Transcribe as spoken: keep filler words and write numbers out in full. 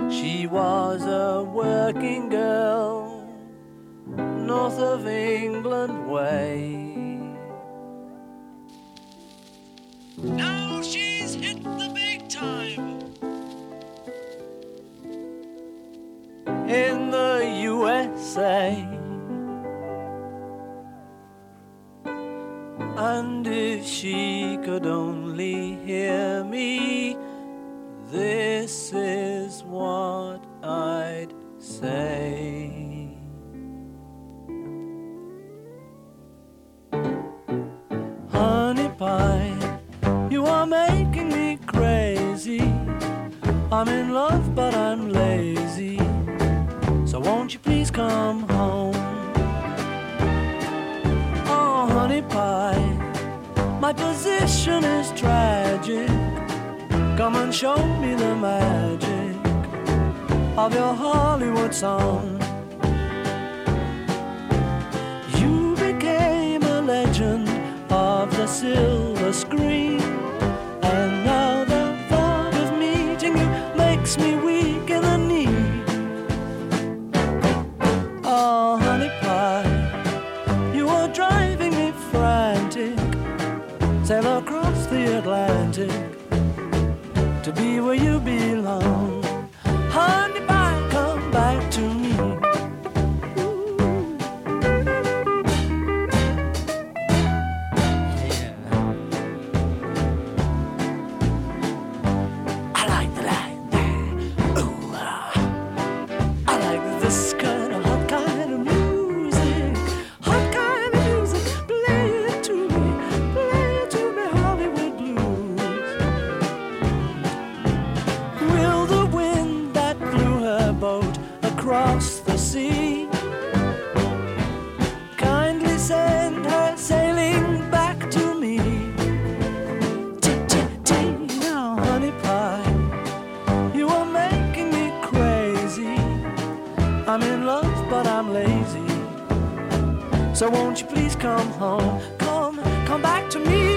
She was a working girl, north of England way. Now she's hit the big time in the U S A. And if she could only hear me, this is what I'd say. Honey pie, you are making me crazy. I'm in love but I'm lazy, so won't you please come home? Oh honey pie, my position is tragic. Come and show me the magic of your Hollywood song. You became a legend of the silver screen, and now the thought of meeting you makes me weak in the knee. Oh honey pie, you are driving me frantic. Sail across the Atlantic to be where you belong. Honey pie, come back to me. Yeah. I like that, that. Ooh, ah. I like this kind of hot kind of music. Hot kind of music. Play it to me. Play it to me, Hollywood blues. Will the wind that blew her boat across the sea kindly send her sailing back to me? T-t-t, now honey pie, you are making me crazy. I'm in love but I'm lazy, so won't you please come home? Come, come back to me.